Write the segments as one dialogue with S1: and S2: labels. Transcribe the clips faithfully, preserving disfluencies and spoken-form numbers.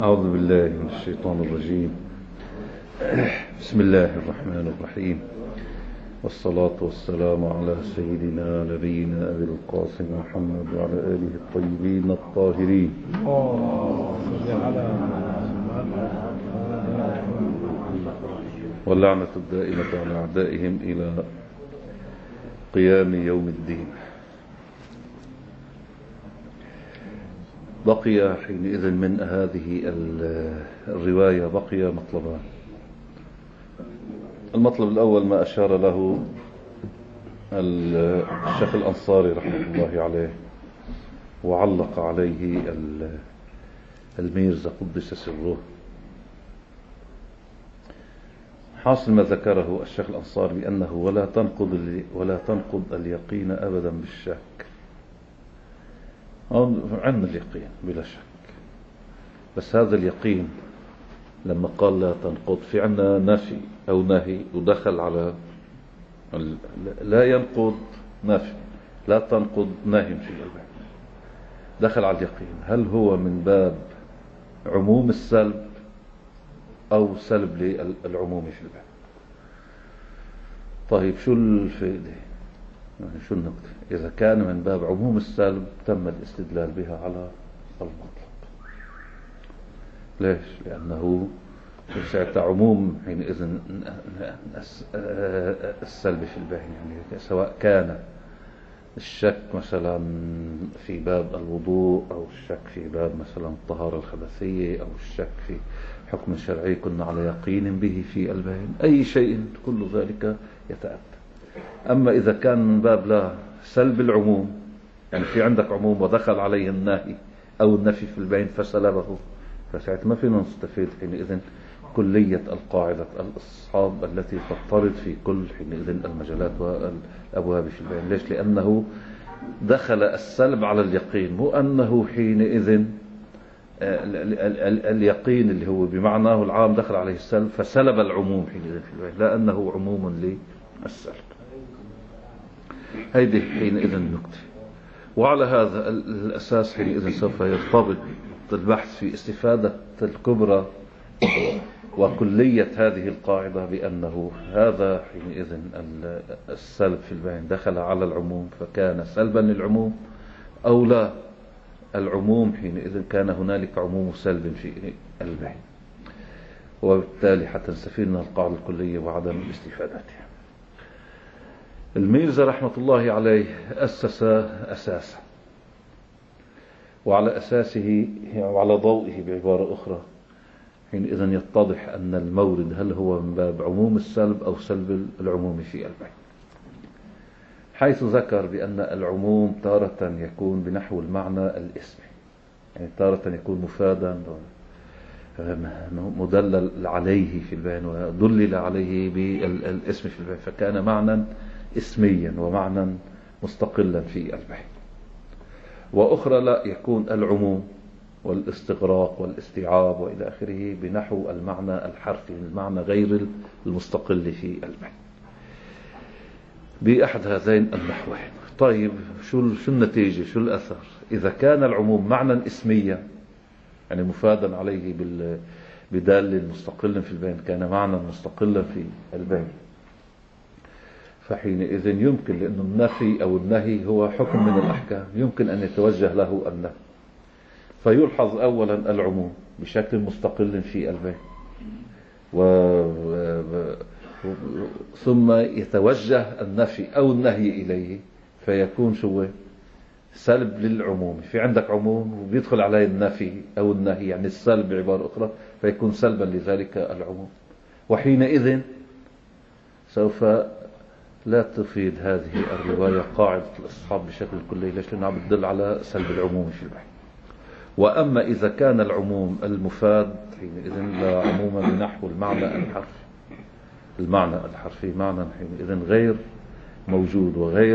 S1: أعوذ بالله من الشيطان الرجيم. بسم الله الرحمن الرحيم، والصلاة والسلام على سيدنا نبينا أبي القاسم محمد وعلى آله الطيبين الطاهرين. واللعنة الدائمة على أعدائهم إلى قيام يوم الدين. بقي حينئذ من هذه الرواية بقي مطلبان. المطلب الأول ما أشار له الشيخ الأنصاري رحمه الله عليه وعلق عليه الميرزا قدس سره. حاصل ما ذكره الشيخ الأنصاري بأنه ولا تنقض ولا تنقض اليقين أبدا بالشك. عندنا اليقين بلا شك، بس هذا اليقين لما قال لا تنقض في عندنا نفي أو نهي ودخل على لا ينقض نفي، لا تنقض نهي في الباب، دخل على اليقين. هل هو من باب عموم السلب أو سلب للعموم في الباب؟ طيب شو الفائدة؟ يعني شو النقطة؟ إذا كان من باب عموم السلب تم الاستدلال بها على المطلب. ليش؟ لأنه ساعة عموم حينئذ السلب في الباب، يعني سواء كان الشك مثلا في باب الوضوء أو الشك في باب مثلا الطهارة الخبثية أو الشك في حكم شرعي كنا على يقين به في الباب، أي شيء كل ذلك يتأتى. أما إذا كان من باب لا سلب العموم، يعني في عندك عموم ودخل عليه النهي أو النفي في البين فسلبه، فساعة ما فينا نستفيد حينئذ كلية القاعدة الأصحاب التي تضطرد في كل حينئذ المجالات والأبواب في البين. ليش؟ لأنه دخل السلب على اليقين، مو أنه حينئذ اليقين اللي هو بمعناه العام دخل عليه السلب فسلب العموم حينئذ في البين، لا أنه عموم للسلب. هذه حينئذ النقطة. وعلى هذا الأساس حينئذ سوف يرتبط البحث في استفادة الكبرى وكلية هذه القاعدة بأنه هذا حينئذ السلب في البين دخل على العموم فكان سلبا للعموم، أو لا العموم حينئذ كان هنالك عموم سلب في البين، وبالتالي حتى نستفيد من القاعدة الكلية وعدم استفادتها. الميرزا رحمة الله عليه أسس أساسا، وعلى أساسه وعلى ضوئه بعبارة أخرى حينئذ يتضح أن المورد هل هو من باب عموم السلب أو سلب العموم في البين، حيث ذكر بأن العموم تارة يكون بنحو المعنى الاسمي، يعني تارة يكون مفادا مدلل عليه في البين ودلل عليه بالاسم في البين، فكان معنى اسميا ومعنى مستقلا في البين. وأخرى لا يكون العموم والاستغراق والاستيعاب وإلى آخره بنحو المعنى الحرفي، المعنى غير المستقل في البين، بأحد هذين النحوين. طيب شو شو النتيجة؟ شو الأثر؟ إذا كان العموم معنى اسميا يعني مفادا عليه بدال مستقل في البين، كان معنى مستقلا في البين، فحينئذ يمكن، لأنه النفي أو النهي هو حكم من الأحكام يمكن أن يتوجه له النهي، فيلحظ أولا العموم بشكل مستقل في البين، و... ثم يتوجه النفي أو النهي إليه فيكون شو سلب للعموم. في عندك عموم وبيدخل عليه النفي أو النهي، يعني السلب بعبارة أخرى، فيكون سلبا لذلك العموم، وحينئذ سوف لا تفيد هذه الرواية قاعدة الأصحاب بشكل كلي. ليش؟ لأنها بتدل على سلب العموم في البحث. وأما إذا كان العموم المفاد حينئذ لا عموم بنحو المعنى الحرفي، المعنى الحرفي معنى حينئذ غير موجود وغير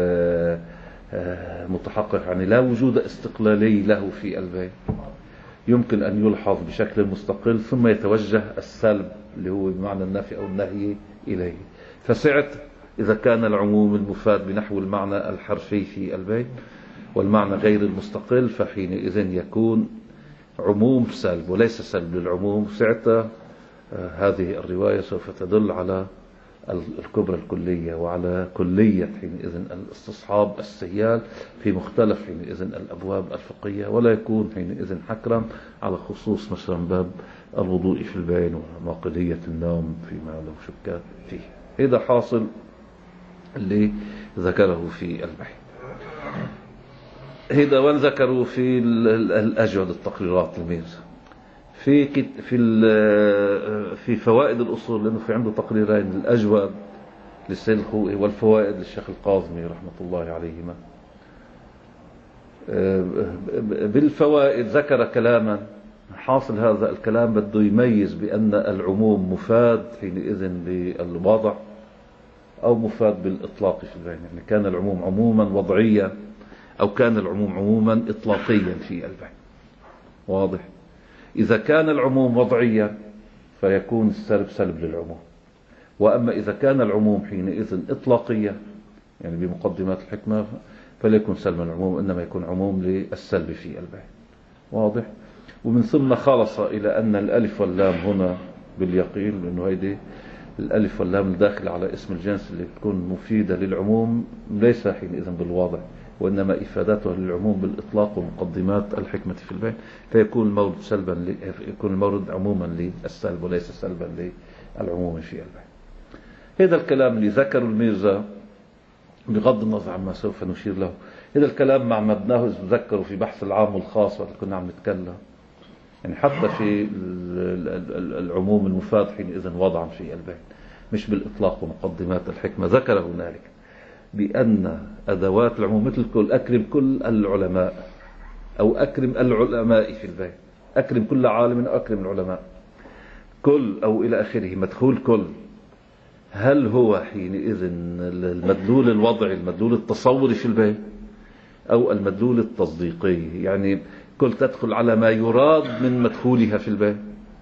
S1: متحقق، يعني لا وجود استقلالي له في البين، يمكن أن يلحظ بشكل مستقل ثم يتوجه السلب اللي هو بمعنى النفي أو النهي إليه. فسعت إذا كان العموم المفاد بنحو المعنى الحرفي في البين والمعنى غير المستقل، فحينئذ يكون عموم سلب وليس سلب للعموم. ساعتها هذه الرواية سوف تدل على الكبرى الكلية وعلى كلية حينئذ الاستصحاب السيال في مختلف حينئذ الأبواب الفقهية، ولا يكون حينئذ حكرا على خصوص مثلا باب الوضوء في البين وماقلية النوم فيما لو شك فيه. هذا حاصل اللي ذكره في البحث. هذا وان ذكروا في الأجود التقريرات الميرزا في في في فوائد الأصول، لأنه في عنده تقريرين، الأجود للسيد الخوئي والفوائد للشيخ القاظمي رحمة الله عليهما. بالفوائد ذكر كلاما، حاصل هذا الكلام بده يميز بأن العموم مفاد حينئذ بالوضع أو مفاد بالإطلاق في البين، يعني كان العموم عموما وضعيا أو كان العموم عموما إطلاقيا في البين. واضح؟ إذا كان العموم وضعيا فيكون السلب سلب للعموم، وأما إذا كان العموم حينئذ إطلاقيا يعني بمقدمات الحكمة فليكن سلب العموم، إنما يكون عموم للسلب في البين. واضح؟ ومن ثم خلص إلى أن الألف واللام هنا باليقين، لأنه هيدي الألف واللام الداخل على اسم الجنس اللي تكون مفيدة للعموم ليس حينئذ بالواضح، وإنما إفادته للعموم بالإطلاق ومقدمات الحكمة في البين، فيكون المورد سلبا يكون المورد عموما للسلب وليس سلبا للعموم في البين. هذا الكلام اللي ذكر الميرزا بغض النظر عما سوف نشير له، هذا الكلام مع مبناه إذا تذكروا في بحث العام والخاص وقت كنا عم نتكلم، يعني حتى في العموم المفاد حينئذ وضعا في البين مش بالإطلاق ومقدمات الحكمة، ذكر هنالك بأن أدوات العموم مثل كل أكرم كل العلماء أو أكرم العلماء في البين، أكرم كل عالم أو أكرم العلماء، كل أو إلى آخره مدخول كل، هل هو حينئذ المدلول الوضعي المدلول التصوري في البين أو المدلول التصديقي؟ يعني كل تدخل على ما يراد من مدخولها في البين،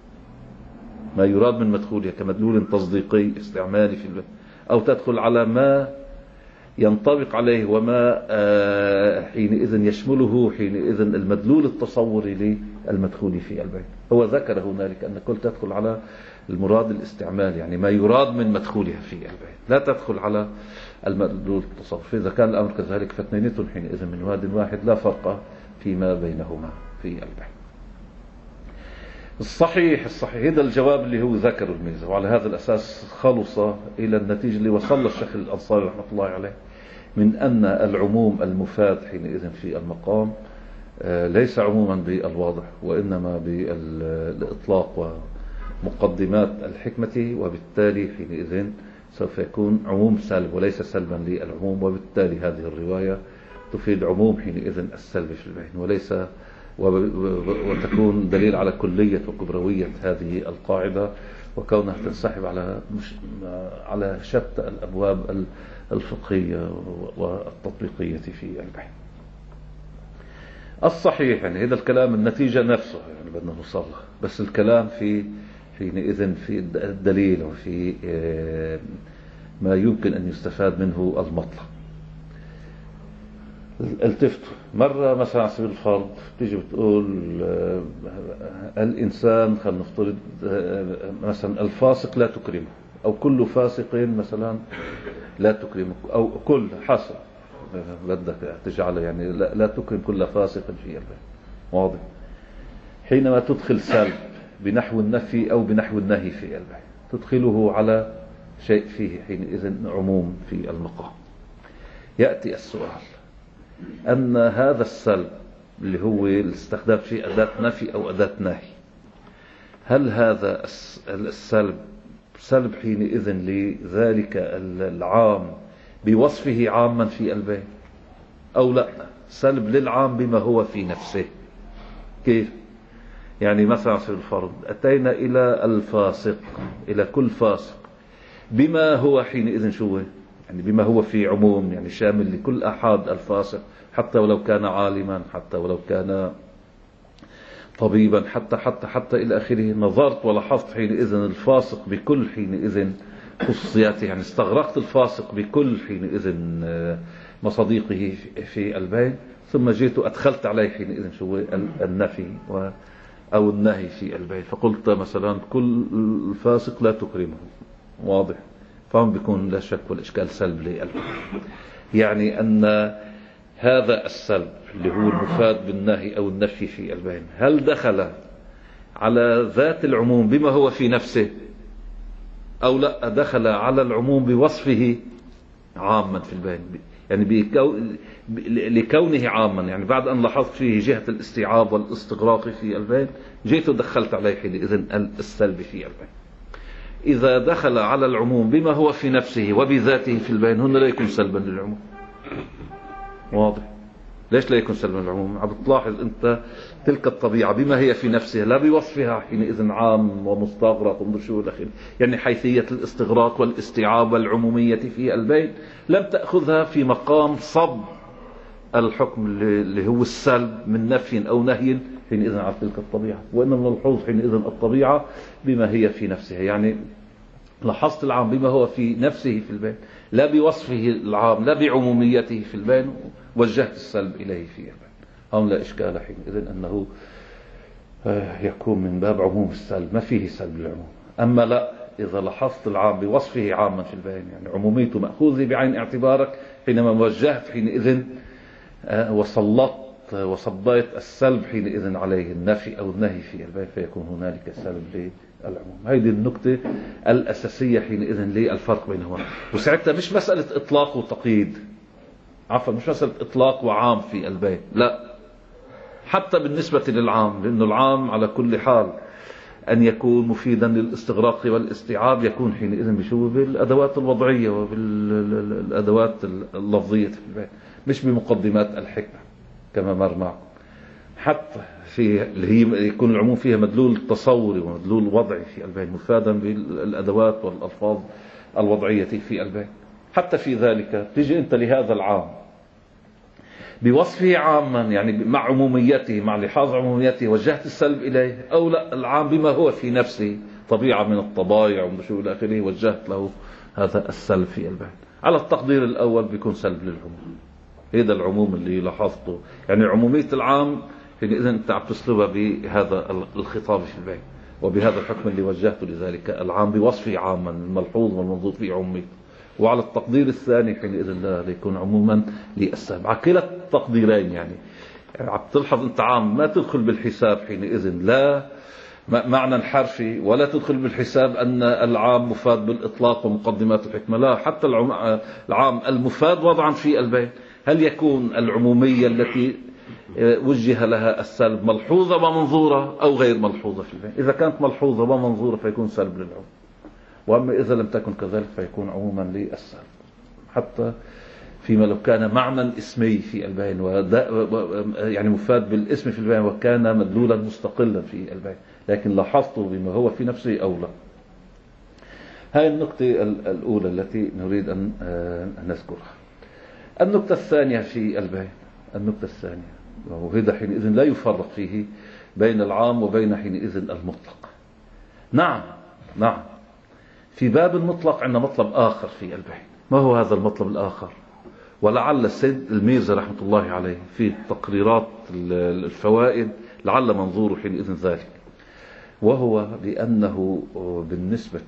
S1: ما يراد من مدخولها كمدلول تصديقي استعمالي في البين، أو تدخل على ما ينطبق عليه وما حينئذ يشمله حينئذ المدلول التصوري للمدخول في البين. هو ذكر هنالك أن كل تدخل على المراد الاستعمال، يعني ما يراد من مدخولها في البين، لا تدخل على المدلول التصوري. فإذا كان الأمر كذلك فاثنينة حينئذ من واد واحد لا فرق فيما بينهما في البين. الصحيح الصحيح هذا الجواب اللي هو ذكره الميرزا، وعلى هذا الأساس خلص إلى النتيجة اللي وصل الشيخ الأنصاري رحمة الله عليه من أن العموم المفاد حينئذ في المقام ليس عموما بالواضح وإنما بالإطلاق ومقدمات الحكمة، وبالتالي حينئذ سوف يكون عموم سلب وليس سلبا للعموم، وبالتالي هذه الرواية تفيد عموم حينئذ السلب في البين وليس، وتكون دليل على كلية وكبروية هذه القاعدة وكونها تنسحب على مش على شتى الأبواب الفقهية والتطبيقية في البحث. الصحيح يعني هذا الكلام النتيجة نفسه يعني بدنا نوصلها، بس الكلام في حينئذ في الدليل وفي ما يمكن أن يستفاد منه المطلق. التفتوا مرة مثلا على سبيل الفرض تيجي بتقول الإنسان خلينا نفترض مثلا الفاسق لا تكرمه، أو كل فاسق مثلا لا تكرمه، أو كل حسب بدك تجعله يعني لا, لا تكرم كل فاسق في البين. واضح؟ حينما تدخل سلب بنحو النفي أو بنحو النهي في البين تدخله على شيء فيه حينئذ عموم في المقام. يأتي السؤال أن هذا السلب اللي هو الاستخدام فيه أداة نفي أو أداة نهي، هل هذا السلب سلب حينئذ لذلك العام بوصفه عاما في البين، أو لا سلب للعام بما هو في نفسه؟ كيف؟ يعني مثلا في الفرض أتينا إلى الفاسق، إلى كل فاسق بما هو حينئذ شو يعني بما هو في عموم، يعني شامل لكل أحد الفاسق حتى ولو كان عالما، حتى ولو كان طبيبا، حتى حتى حتى إلى آخره. نظرت ولاحظت حينئذ الفاسق بكل حينئذ خصوصياته، يعني استغرقت الفاسق بكل حينئذ مصاديقه في البين، ثم جئت أدخلت عليه حينئذ شو النفي أو النهي في البين. فقلت مثلا كل الفاسق لا تكرمه، واضح، فهم بيكون لا شك والإشكال سلب للبين. يعني أن هذا السلب اللي هو المفاد بالنهي أو النفي في البين هل دخل على ذات العموم بما هو في نفسه أو لا دخل على العموم بوصفه عاما في البين، يعني بكو... لكونه عاما، يعني بعد أن لاحظت فيه جهة الاستيعاب والاستغراق في البين جيت ودخلت عليه حينئذ السلب في البين. إذا دخل على العموم بما هو في نفسه وبذاته في البين هنا لا يكون سلبا للعموم، واضح. ليش لا يكون سلبا للعموم؟ عم تلاحظ أنت تلك الطبيعة بما هي في نفسها لا بوصفها حينئذ عام ومستغرق ومشهور الأخير، يعني حيثية الاستغراق والاستيعاب والعمومية في البين لم تأخذها في مقام صب الحكم اللي هو السلب من نفي أو نهي حينئذ على تلك الطبيعة، وإنما نلحظ حينئذ الطبيعة بما هي في نفسها، يعني لاحظت العام بما هو في نفسه في البين لا بوصفه العام لا بعموميته في البين، وجهت السلب إليه في البين. هم لا إشكال حينئذ أنه يكون من باب عموم السلب، ما فيه سلب للعموم. أما لا إذا لاحظت العام بوصفه عاما في البين، يعني عموميته مأخوذة بعين اعتبارك، حينما وجهت حينئذ وسلطت وصبيت السلب حينئذ عليه النفي أو النهي في البين فيكون هنالك سلب للعموم. هذه النقطة الأساسية حينئذ للفرق بينهما. وساعتها مش مسألة إطلاق وتقييد، عفوا مش مسألة إطلاق وعام في البين، لا، حتى بالنسبة للعام، لأنه العام على كل حال أن يكون مفيدا للاستغراق والاستيعاب يكون حينئذ بشو بالأدوات الوضعية وبالأدوات اللفظية في البين، مش بمقدمات الحكمة كما مر معكم. حتى في اللي هي يكون العموم فيها مدلول تصوري ومدلول وضعي في البين مفادا بالأدوات والألفاظ الوضعية في البين. حتى في ذلك تيجي أنت لهذا العام بوصفه عاما، يعني مع عموميته مع لحاظ عموميته وجهت السلب إليه، أو لا العام بما هو في نفسه طبيعة من الطبايع ومشو إلى آخره وجهت له هذا السلب في البين. على التقدير الأول بيكون سلب للعموم، هذا العموم اللي لاحظته، يعني عمومية العام حينئذ أنت عم تسلبها بهذا الخطاب في البين وبهذا الحكم اللي وجهته لذلك العام بوصفه عاما الملحوظ والمنظور في عموميته. وعلى التقدير الثاني حينئذ لا يكون عموما للسلب. على كلا التقديرين يعني عم تلحظ أنت عام ما تدخل بالحساب حينئذ لا معنى حرفي، ولا تدخل بالحساب أن العام مفاد بالإطلاق ومقدمات الحكمة، لا، حتى العام المفاد وضعا في البين هل يكون العمومية التي وجه لها السلب ملحوظة ومنظورة أو غير ملحوظة في البين؟ إذا كانت ملحوظة ومنظورة فيكون سلب للعموم، وأما إذا لم تكن كذلك فيكون عموما للسلب. حتى فيما لو كان معنى اسمي في البين يعني مفاد بالاسم في البين وكان مدلولا مستقلا في البين، لكن لاحظته بما هو في نفسه أو لا. هاي النقطة الأولى التي نريد أن نذكرها. النقطة الثانية في البين، النقطة الثانية وهذا حينئذ لا يفرق فيه بين العام وبين حينئذ المطلق. نعم نعم في باب المطلق عندنا مطلب آخر في البين. ما هو هذا المطلب الآخر؟ ولعل السيد الميرزا رحمة الله عليه في تقريرات الفوائد لعل منظوره حينئذ ذلك، وهو بأنه بالنسبة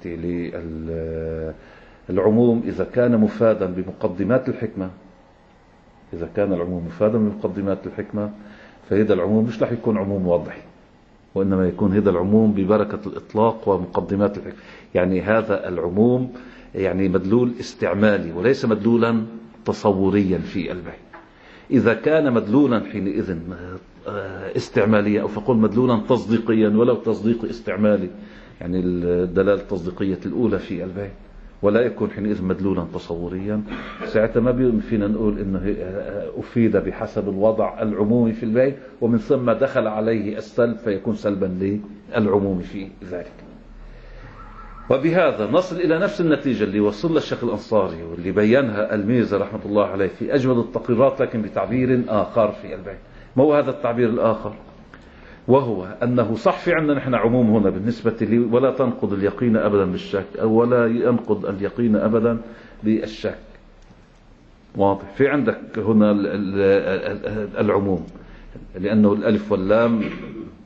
S1: للعموم إذا كان مفادا بمقدمات الحكمة، إذا كان العموم مفادا بمقدمات الحكمة فهذا العموم مش رح يكون عموم وضعي، وإنما يكون هذا العموم ببركة الإطلاق ومقدمات الحكمة. يعني هذا العموم يعني مدلول استعمالي وليس مدلولا تصوريا في البين. إذا كان مدلولا حينئذ استعماليا أو فقل مدلولا تصديقيا ولو تصديق استعمالي، يعني الدلالة التصديقية الأولى في البين، ولا يكون حينئذ مدلولا تصوريا، ساعتها ما فينا نقول إنه أفيد بحسب الوضع العمومي في البين ومن ثم دخل عليه السلب فيكون سلبا للعموم في ذلك. وبهذا نصل إلى نفس النتيجة اللي وصل لها الشيخ الأنصاري واللي بينها الميرزا رحمة الله عليه في أجمل التقريرات لكن بتعبير آخر في البين. ما هو هذا التعبير الآخر؟ وهو أنه صح في عندنا نحن عموم هنا بالنسبة لي ولا تنقض اليقين أبدا بالشك أو ولا ينقض اليقين أبدا بالشك، واضح. في عندك هنا العموم لأنه الألف واللام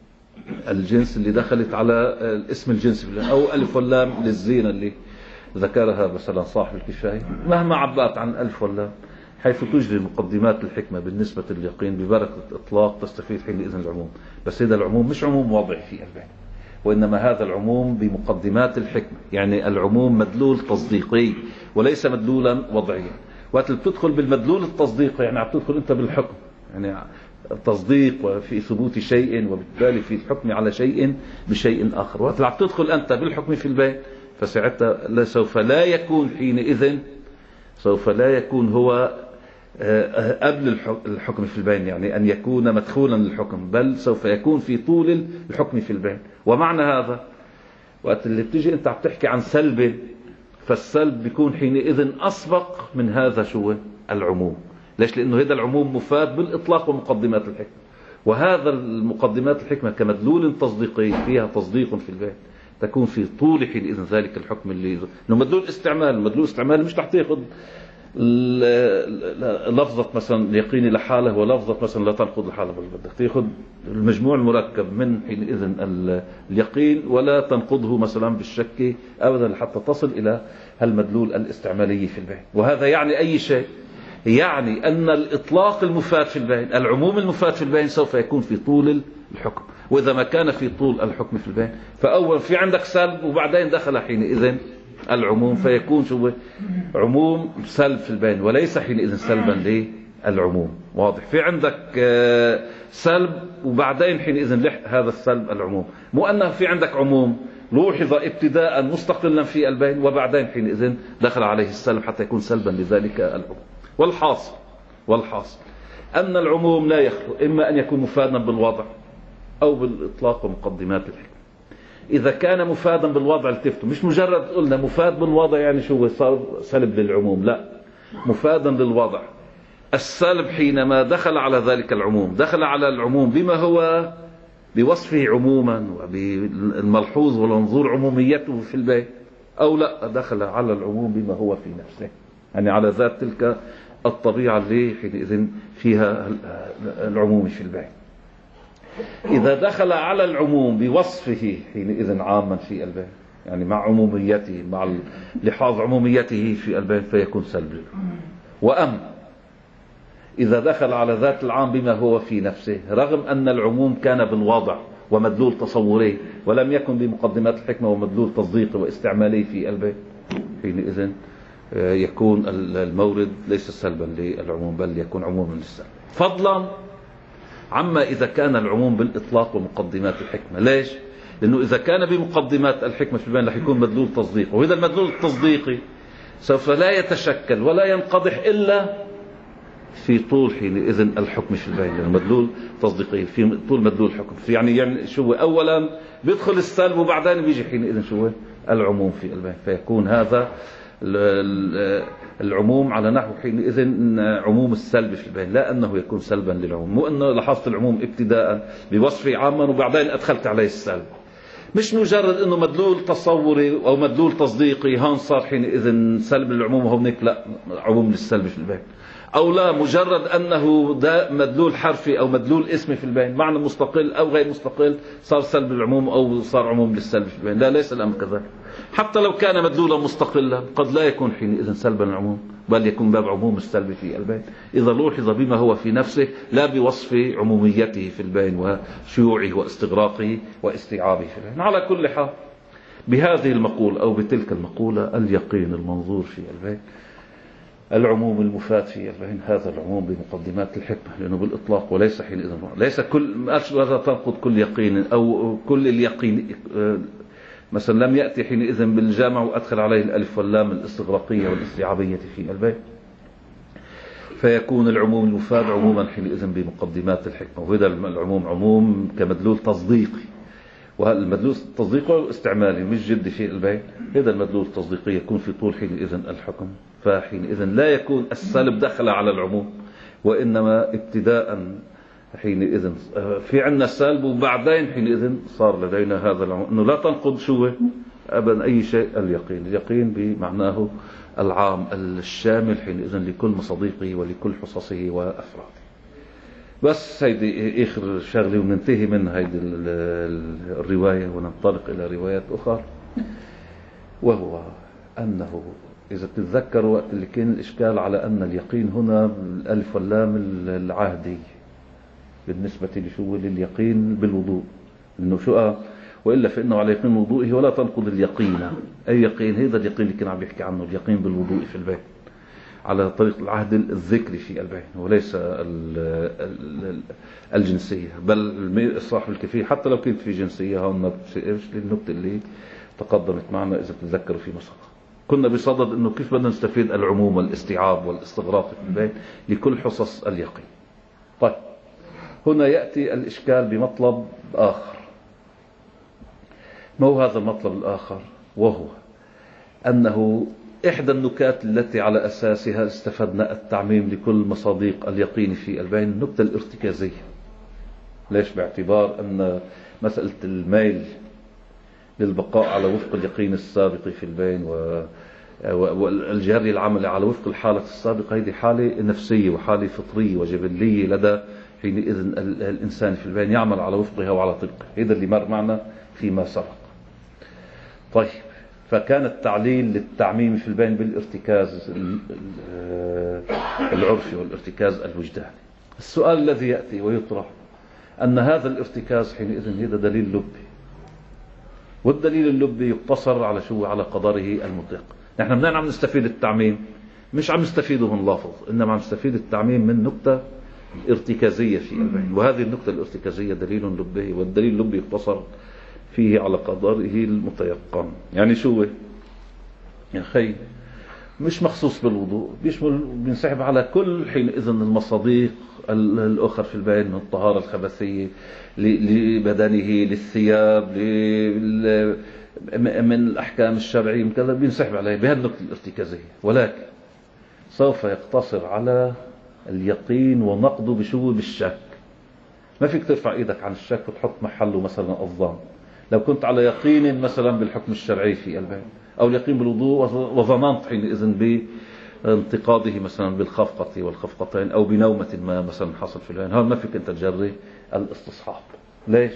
S1: الجنس اللي دخلت على الاسم الجنس، أو ألف واللام للزينة اللي ذكرها مثلا صاحب الكفاية. مهما عبأت عن ألف واللام حيث تجري مقدمات الحكمة بالنسبة لليقين ببركة الإطلاق تستفيد حينئذ العموم. بس هذا العموم مش عموم وضعي في البين، وإنما هذا العموم بمقدمات الحكمة، يعني العموم مدلول تصديقي وليس مدلولا وضعيا. وقت اللي بتدخل بالمدلول التصديقي يعني عم تدخل أنت بالحكم، يعني تصديق وفي ثبوت شيء وبالتالي في الحكم على شيء بشيء آخر. وقت اللي عم تدخل أنت بالحكم في البين فساعتها سوف لا يكون حينئذ سوف لا يكون هو قبل الحكم في البين، يعني أن يكون مدخولا للحكم، بل سوف يكون في طول الحكم في البين. ومعنى هذا وقت اللي بتيجي أنت عم تحكي عن سلب، فالسلب بيكون حينئذ أسبق من هذا شو العموم. ليش؟ لأنه هذا العموم مفاد بالإطلاق ومقدمات الحكمة، وهذا المقدمات الحكمة كمدلول تصديقي فيها تصديق في البين تكون في طول حينئذ ذلك الحكم اللي إنه مدلول استعمال. مدلول استعمال مش رح تاخذ لفظة مثلا اليقين لحاله ولفظة مثلا لا تنقض لحاله، بل بدك تاخذ المجموع المركب من حينئذ اليقين ولا تنقضه مثلا بالشك أبدا حتى تصل إلى المدلول الاستعمالي في البين. وهذا يعني أي شيء، يعني أن الإطلاق المفاد في البين، العموم المفاد في البين سوف يكون في طول الحكم. وإذا ما كان في طول الحكم في البين فأول في عندك سلب وبعدين دخل حينئذ العموم، فيكون شو عموم سلب في البين وليس حينئذ سلبا للعموم. واضح؟ في عندك سلب وبعدين حينئذ لح هذا السلب العموم، مو أنه في عندك عموم لوحظ ابتداء مستقلا في البين وبعدين حينئذ دخل عليه السلب حتى يكون سلبا لذلك العموم. والحاصل والحاصل أن العموم لا يخلو إما أن يكون مفادا بالوضع أو بالإطلاق ومقدمات الحكمة. إذا كان مفادا بالوضع التفتوا، مش مجرد قلنا مفاد بالوضع يعني شو صار سلب للعموم، لا، مفادا للوضع. السلب حينما دخل على ذلك العموم دخل على العموم بما هو بوصفه عموما وبالملحوظ والمنظور عموميته في البيت، أو لا دخل على العموم بما هو في نفسه، يعني على ذات تلك الطبيعة اللي حينئذ فيها العموم في البيت. إذا دخل على العموم بوصفه حينئذ عاما في البين، يعني مع عموميته مع لحاظ عموميته في البين فيكون سلبي. وأم إذا دخل على ذات العام بما هو في نفسه رغم أن العموم كان بالوضع ومدلول تصوري ولم يكن بمقدمات الحكمة ومدلول تصديقي واستعمالي في البين، حينئذ يكون المورد ليس سلبا للعموم بل يكون عموما للسلب، فضلا عما إذا كان العموم بالإطلاق ومقدمات الحكمة. ليش؟ لأنه إذا كان بمقدمات الحكمة في البين رح يكون مدلول تصديقي، وهذا المدلول التصديقي سوف لا يتشكل ولا ينقضح إلا في طول حينئذ الحكم في البين، يعني مدلول تصديقي في طول مدلول الحكم. في يعني يعني شو أولا بيدخل السلب وبعدين بيجي حينئذ شو العموم في البين، فيكون هذا العموم على نحو حينئذ عموم السلب في البين، لا أنه يكون سلبا للعموم، مو أنه لاحظت العموم ابتداء بوصفه عاما وبعدين أدخلت عليه السلب، مش مجرد أنه مدلول تصوري أو مدلول تصديقي هون صار حينئذ سلب للعموم وهونيك لا عموم للسلب في البين، أو لا مجرد أنه ده مدلول حرفي أو مدلول اسمي في البين معنى مستقل أو غير مستقل صار سلب للعموم أو صار عموم للسلب في البين. لا، ليس الأمر كذلك. حتى لو كان مدلولا مستقلا قد لا يكون حينئذ سلبا للعموم بل يكون باب عموم السلب في البين إذا لوحظ بما هو في نفسه لا بوصف عموميته في البين وشيوعه واستغراقه واستيعابه في البين. على كل حال بهذه المقولة أو بتلك المقولة اليقين المنظور في البين العموم المفاد في البين هذا العموم بمقدمات الحكمة، لأنه بالإطلاق وليس حينئذ ليس كل هذا تنقض كل يقين أو كل اليقين مثلا لم يأتي حينئذ بالجامع وأدخل عليه الألف واللام الاستغراقية والاستيعابية في البيت، فيكون العموم المفاد عموما حينئذ بمقدمات الحكمة. وهذا العموم عموم كمدلول تصديقي، والمدلول التصديقي استعمالي مش جدي في البيت. هذا المدلول التصديقي يكون في طول حينئذ الحكم، فحينئذ لا يكون السلب دخل على العموم وإنما ابتداء حينئذ في عندنا السلب وبعدين حينئذ صار لدينا هذا العموم، انه لا تنقض شو ابدا اي شيء اليقين. اليقين بمعناه العام الشامل حينئذ لكل مصادقه ولكل حصصه وافراده. بس هيدي آخر شغلة وننتهي من هيدي الرواية وننطلق إلى روايات أخرى، وهو أنه إذا تتذكروا وقت اللي كان الإشكال على أن اليقين هنا الألف واللام العهدي بالنسبة لشو لليقين بالوضوء، إنه شو وإلا فإنه على يقين وضوئه ولا تنقض اليقين. أي يقين؟ هذا اليقين اللي كنا عم يحكي عنه، اليقين بالوضوء في البيت على طريق العهد الذكري في البيت وليس الجنسية. بل صاحب الكفية حتى لو كانت في جنسية، هون النقطة اللي تقدمت معنا إذا تتذكروا في مسقة كنا بصدد إنه كيف بدنا نستفيد العموم والاستيعاب والاستغراق في البيت لكل حصص اليقين. طيب هنا يأتي الإشكال بمطلب آخر. ما هو هذا المطلب الآخر؟ وهو أنه إحدى النكات التي على أساسها استفدنا التعميم لكل مصادق اليقين في البين النكتة الارتكازية. ليش؟ باعتبار أن مسألة الميل للبقاء على وفق اليقين السابق في البين والجري العملي على وفق الحالة السابقة، هذه حالة نفسية وحالة فطرية وجبلية لدى حينئذ الإنسان في البين يعمل على وفقها وعلى طبقها. هذا اللي مر معنا فيما سبق. طيب فكان التعليل للتعميم في البين بالارتكاز العرفي والارتكاز الوجداني. السؤال الذي يأتي ويطرح أن هذا الارتكاز حينئذ هذا دليل لبي، والدليل اللبي يقتصر على شو؟ على قدره المطلق. نحن منين عم نستفيد التعميم؟ مش عم نستفيده من لفظ، إنما عم نستفيد التعميم من نكتة ارتكازية في البين، وهذه النكتة الارتكازية دليل لبي، والدليل اللبي يقتصر فيه على قدره المتيقن. يعني شو يا أخي؟ مش مخصوص بالوضوء، بيشمل بينسحب على كل حين إذن المصادق الأخر في البين، من الطهارة الخبثية لبدنه للثياب من الأحكام الشرعية من كذا، بينسحب عليه بهالنكتة الارتكازية. ولكن سوف يقتصر على اليقين ونقضه بشو؟ بالشك. ما فيك ترفع ايدك عن الشك وتحط محله مثلا الظن. لو كنت على يقين مثلا بالحكم الشرعي في البين او اليقين بالوضوء وظننت حينئذ بانتقاضه مثلا بالخفقة والخفقتين او بنومة ما مثلا حصل في البين، هون ما فيك انت تجري الاستصحاب. ليش؟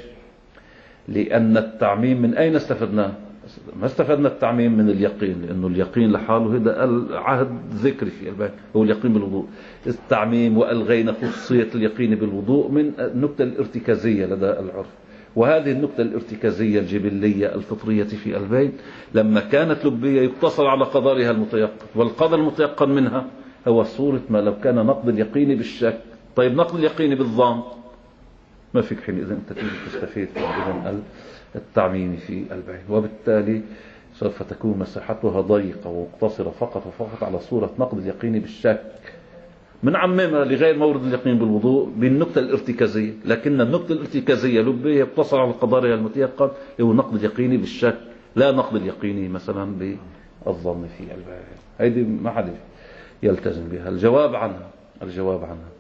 S1: لان التعميم من اين استفدناه؟ ما استفدنا التعميم من اليقين، لأنه اليقين لحاله هذا العهد ذكري في البين هو اليقين بالوضوء. التعميم وألغينا خصوصية اليقين بالوضوء من النكتة الارتكازية لدى العرف، وهذه النكتة الارتكازية الجبلية الفطرية في البين لما كانت لبية يقتصر على قدرها المتيقن، والقدر المتيقن منها هو صورة ما لو كان نقض اليقين بالشك. طيب نقض اليقين بالظن ما فيك حينئذ أنت تيجي تستفيد إذن التعميم في البين، وبالتالي سوف تكون مساحتها ضيقة ومقتصرة فقط وفقط على صورة نقض اليقين بالشك، من عممها لغير مورد اليقين بالوضوء بالنكتة الارتكازية. لكن النكتة الارتكازية لبية يقتصر على قدرها المتيقن هو نقض اليقين بالشك، لا نقض اليقين مثلا بالظن في البين. هذه ما حد يلتزم بها. الجواب عنها الجواب عنها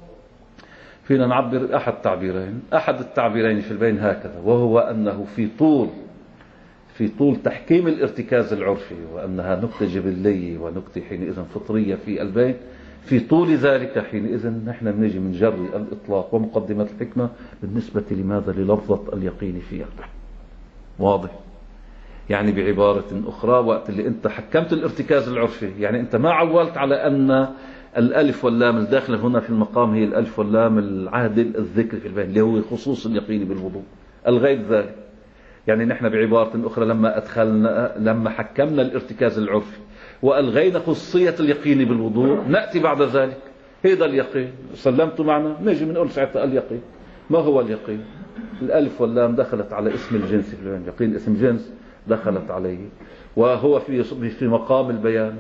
S1: فينا نعبر أحد تعبيرين أحد التعبيرين في البين هكذا، وهو أنه في طول في طول تحكيم الارتكاز العرفي وأنها نكتة جبلية ونكتة حينئذ فطرية في البين، في طول ذلك حينئذ نحن بنجي من جري الإطلاق ومقدمة الحكمة بالنسبة لماذا؟ للفظة اليقين في البين. واضح؟ يعني بعبارة أخرى وقت اللي أنت حكمت الارتكاز العرفي، يعني أنت ما عولت على أن الألف واللام الداخلة هنا في المقام هي الألف واللام العهد الذكر في البين اللي هو خصوص اليقين بالوضوء، الغيب ذلك. يعني نحن بعبارة أخرى لما أدخلنا لما حكمنا الارتكاز العرفي وألغينا خصوصية اليقين بالوضوء، نأتي بعد ذلك هذا اليقين سلمت معنا، نجي بنقول ساعتها اليقين. ما هو اليقين؟ الألف واللام دخلت على اسم الجنس في البين، يقين اسم جنس دخلت عليه، وهو في في مقام البيان،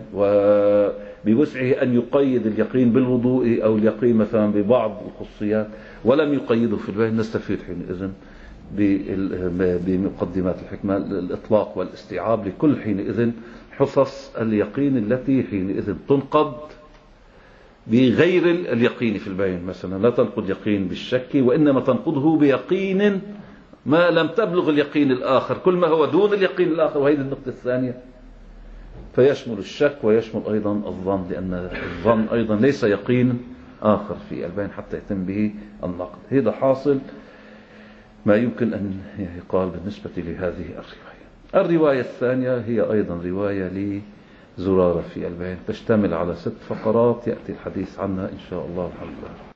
S1: وبوسعه أن يقيد اليقين بالوضوء أو اليقين مثلا ببعض الخصوصيات، ولم يقيده في البين. نستفيد حينئذ بمقدمات الحكمة الإطلاق والاستيعاب لكل حينئذ حصص اليقين التي حينئذ تنقض بغير اليقين في البين. مثلا لا تنقض يقين بالشك، وإنما تنقضه بيقين ما لم تبلغ اليقين الآخر، كل ما هو دون اليقين الآخر. وهذه النقطة الثانية، فيشمل الشك ويشمل أيضا الظن، لأن الظن أيضا ليس يقين آخر في البيان حتى يتم به النقد. هذا حاصل ما يمكن أن يقال بالنسبة لهذه الرواية. الرواية الثانية هي أيضا رواية لزرارة في البيان، تشتمل على ست فقرات يأتي الحديث عنها إن شاء الله الحمد لله.